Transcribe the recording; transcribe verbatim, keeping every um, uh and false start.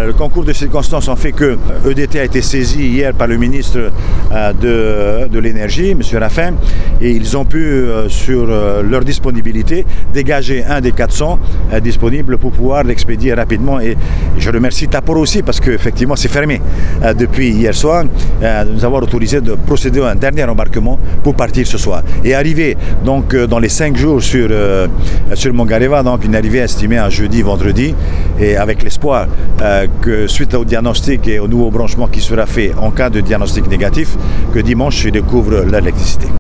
le concours de circonstances ont fait que E D T a été saisi hier par le ministre de, de l'Énergie, M. Raffin, et ils ont pu, sur leur disponibilité, dégager un des quatre cents disponibles pour pouvoir l'expédier rapidement. Et je remercie Tapor aussi parce qu'effectivement c'est fermé depuis hier soir. Nous avons autorisé de procéder à un dernier embarquement pour partir ce soir. Et arriver donc dans les cinq jours sur, sur Mongareva, donc une arrivée estimée à jeudi, vendredi, et avec l'espoir euh, que suite au diagnostic et au nouveau branchement qui sera fait en cas de diagnostic négatif, que dimanche je découvre l'électricité.